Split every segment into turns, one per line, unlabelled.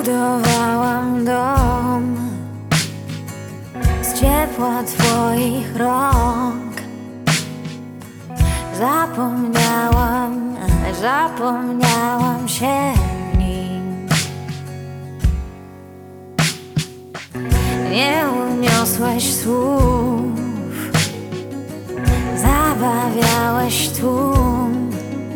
Zbudowałam dom z ciepła twoich rąk. Zapomniałam się w nim. Nie uniosłeś słów, zabawiałeś tłum.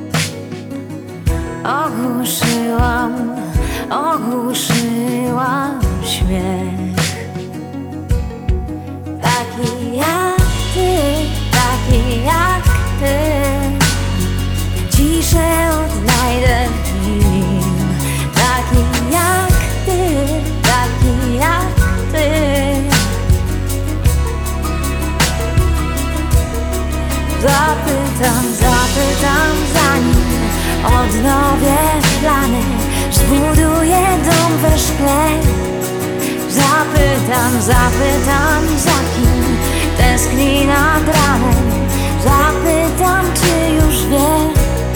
Ogłuszyłam śmiech. Taki jak ty, ciszę odnajdę w nim. Taki jak ty. Zapytam zanim odnowię plany, zbuduję dom we szkle. Zapytam za kim tęskni nad ranem. Zapytam, czy już wie.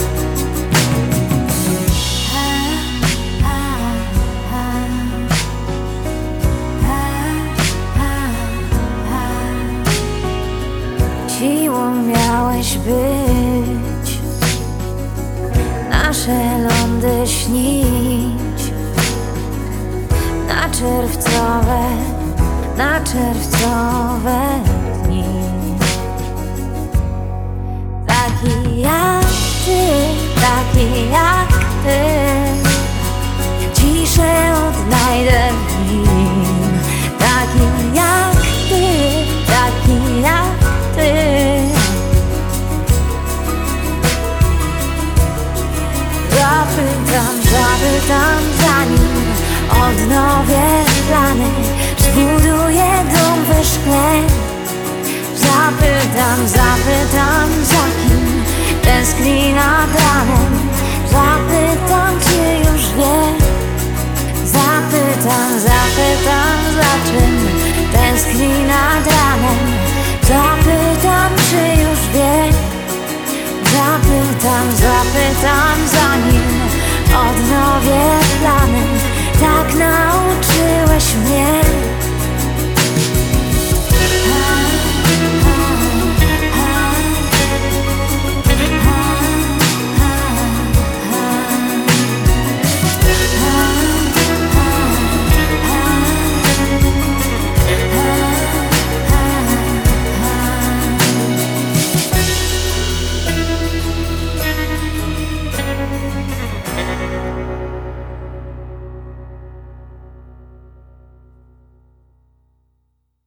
Siłą miałeś być, nasze lądy śnić, na czerwcowe dni. Taki jak ty, ciszę odnajdę w nim. Taki jak ty. Zapytam zanim odnowię plany, zbuduję dom we szkle. Zapytam za kim tęskni nad ranem. Zapytam, czy już wie. Zapytam za czym tęskni nad ranem. Zapytam, czy już wie. Zapytam